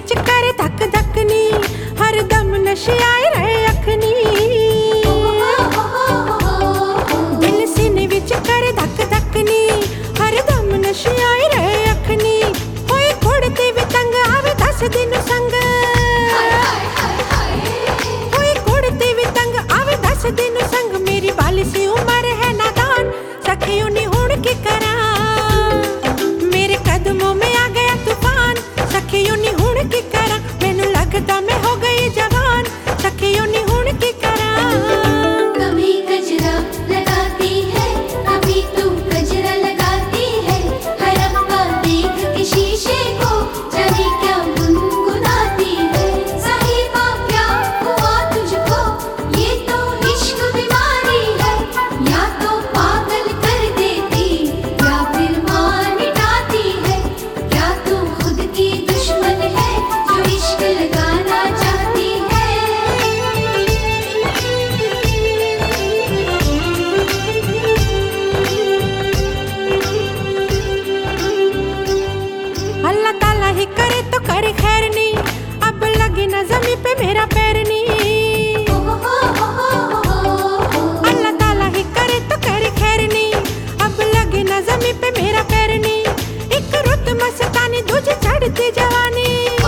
विच करे धक धक नी, हर दम नशे आए रहे अखनी। दिल सीने विच करे धक धक नी, हर दम नशे आए रहे अखनी। होए कुड़ते भी तंग आवे 10 दिन संग, होए कुड़ते भी तंग आवे 10 दिन संग। मेरी बाली सी उम्र है नादान, सखियों नी हुण की करा। मेरे कदमों में आ गया तूफान, सखियों नी हुण की करा। मैनू लगदा मैं हो गई जवान, सखियों नी हुण की करा। कभी गजरा लगाती है, कभी तू गजरा लगाती है। हर अम्मा देख के शीशे को जाने क्या गुनगुनाती है। साहिबा क्या हुआ तुझको, ये तो इश्क बीमारी है। या तो पागल कर देती या फिर मार मिटाती है। क्या तू खुद की दुश्मन है जो इश्क लगाना चाहती है। अल्लाह ताला ही करे तो करे खैर नी, अब लगे ना ज़मीं पे मेरा पैर नी। अल्लाह ताला ही करे तो करे खैर नी, अब लगे ना ज़मीं पे मेरा पैर नी। एक रुत मस्तानी दूजी चढ़ती जवानी,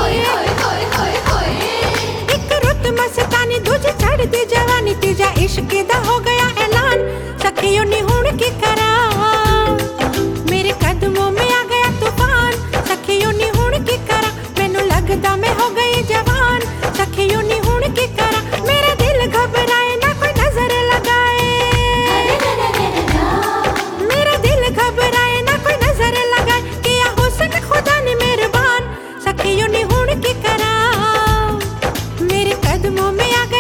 एक रुत मस्तानी दूजी चढ़ती जवानी। तीजा इश्क दा हो गया ऐलान, सखियों नी हुण की करा। मेरे कदमों में आ गया तूफान, सखियों नी हुण की करा। मैनू लगदा मैं हो गई जवान, सखियों नी हुण की करा। मेरा दिल घबराए ना कोई नजर लगाए, मेरा दिल घबराए ना कोई नजर लगाए। किया हुस्न खुदा ने मेहरबान, सखियों नी हुण की करा। मेरे कदमों में आ गया